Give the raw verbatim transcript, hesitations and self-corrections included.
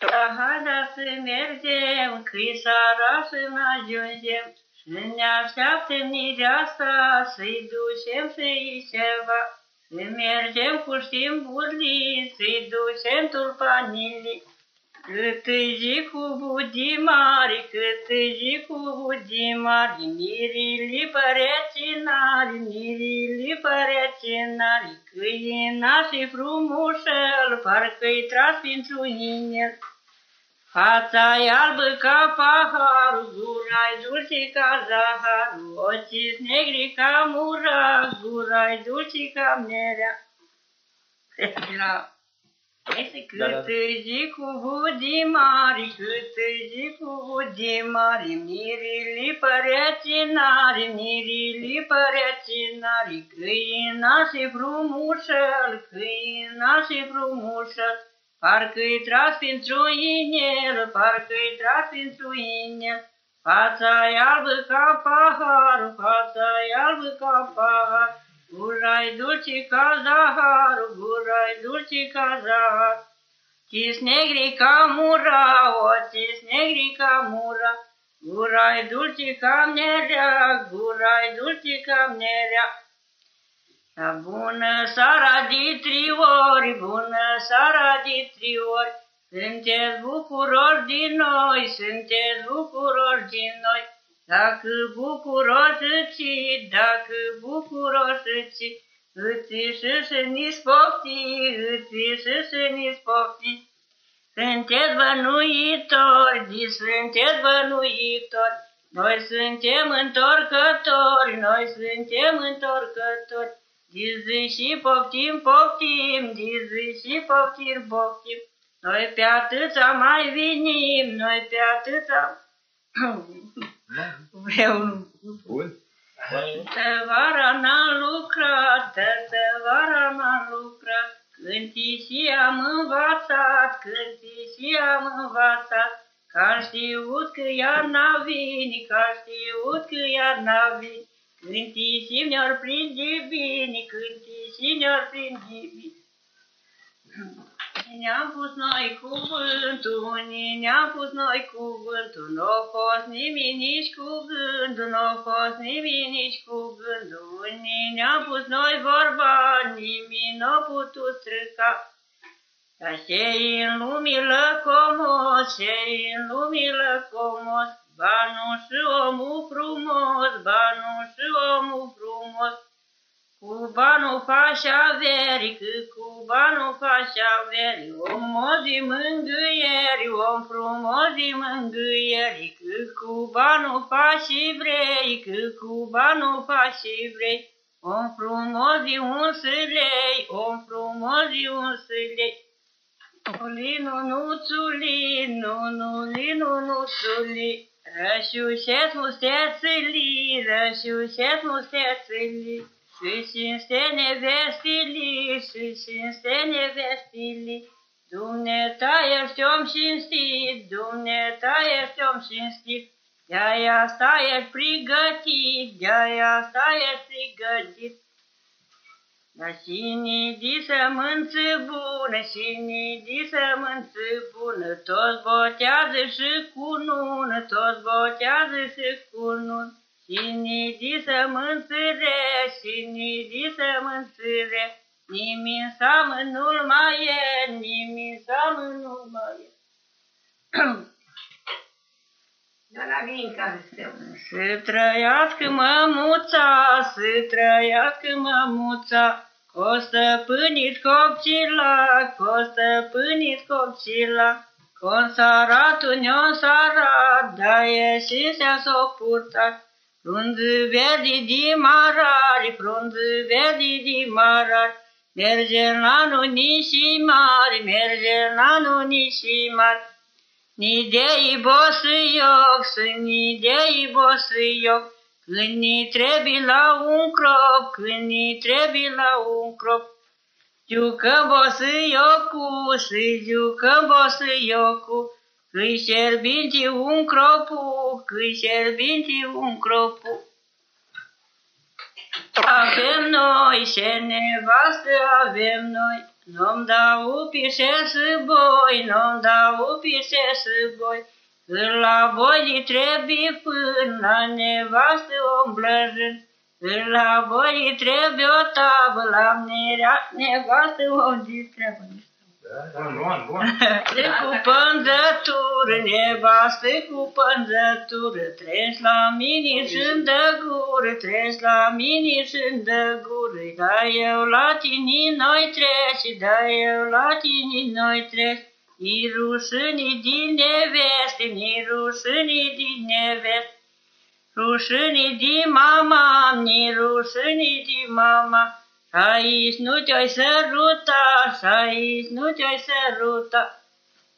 Haida să mergem, că-i seara să ne ajungem, și ne așteaptă mireasa, să-i ducem să-i ceva. Să mergem cu știmburii, să-i ducem tulpanile. Cât îi cu budii mari, cât îi cu budii mari, mirii părecinari, mirii părecinari, câina și frumușel, parcă-i tras pentru inel. Fața-i albă ca paharul, gura-i dulce ca zaharul, ochii negri ca mura, gura-i dulce ca mierea. Cât îi cu budii mari, cât îi cu budii mari, mirii părecinari, mirii părecinari, câina și frumușel, câina și frumușel, parcă-i tras pentru inel, parcă-i tras pentru inel. Fața-i albă ca pahar, fața-i albă ca pahar, gura-i dulce ca zahar, gura-i dulce ca zahar. Ochii negri ca mura, ochii negri ca mura, gura-i dulce ca mierea, gura-i dulce ca mierea. Bună seara de trei ori, bună seara de trei ori, sunteți bucuroși din noi, sunteți bucuroși din noi. Dacă bucuroși, dacă bucuroși, îți și ni-ți pofti, îți și ni-ți pofti. Sunteți bănuitori, di sunteți bănuitori, noi suntem întorcători, noi suntem întorcători. Di și poftim, poftim, di și poftim, poftim. Noi pe atâția mai vinim, noi pe atâția... Vreau... Tăvara n-am lucrat, tăvara n-am lucrat, cânti și am învățat, cânti și am învățat, că-am știut că iarna vine, că-am știut că iarna vine, cânti și mi-or prinde bine, cânti și mi-or prinde bine. Ne-am pus noi cuvântul, ne-am pus noi cuvântul, n-a fost nimic nici cu gândul, n-a fost nimic nici cu gândul. Ne-am pus noi vorba, nimic n-a putut strica. Dar ce-i în lumii lăcomos, ce-i în lumii lăcomos, banul și omul frumos, banul și omul frumos. Cu banul faci averi, că cu banul faci averi, om mozi mângâieri, om frumozi mângâieri, că cu banul faci vrei, că cu banul faci vrei, om frumozi un sâlei, om frumozi un sâlei. Linu nuțuli, nu, nu, linu nuțuli, rășușet mustețili, rășușet mustețili. Și cinste nevestili, și cinste nevestili, Dumneata ești om cinstit, Dumneata ești om cinstit, de-aia asta ești pregătit, de-aia asta ești pregătit. Dar cine-i de sămânță bună, cine-i de sămânță bună, toți botează și cu nună, toți botează și cu nună. Cine-i de sămânțăre, cine-i de sămânțăre, nimic seamăn nu-l mai e, nimic seamăn nu-l mai e. Dar la mine care steu. Să trăiască mămuța, să trăiască mămuța, că-o stăpânit copcila, că-o stăpânit copcila, că-n saratul ne-o sarat, dar ieși și-a-s-o purtat. Frunză verde de marari, frunză verde de marari, merge la nuni și mari, merge la nuni și mari. Ni de-i bosuioc, să-ni de-i bosuioc, când ni trebuie la un crop, când ni trebuie la un crop. Jucăm bosuiocul, să-i jucăm bosuiocul, că-i șerbinte un cropu, că-i șerbinte un cropu. Avem noi, ce nevastă avem noi, Nu-mi dau pișe și boi, nu-mi dau pișe și boi, că la voi trebuie până la nevastă om blăjân, că la voi trebuie o tavă, la nevastă om de treabă. Bun, bun, bun. Cu pânzătură, nevastă cu pânzătură, treci la mine și-mi dă gură, treci la mine și-mi dă gură, da eu la tine noi treci, da eu la tine noi treci, ni rușine din neveste, ni rușine din neveste, rușine din mama, ni rușine din mama, și aici nu te-ai săruta, și aici nu te-ai săruta.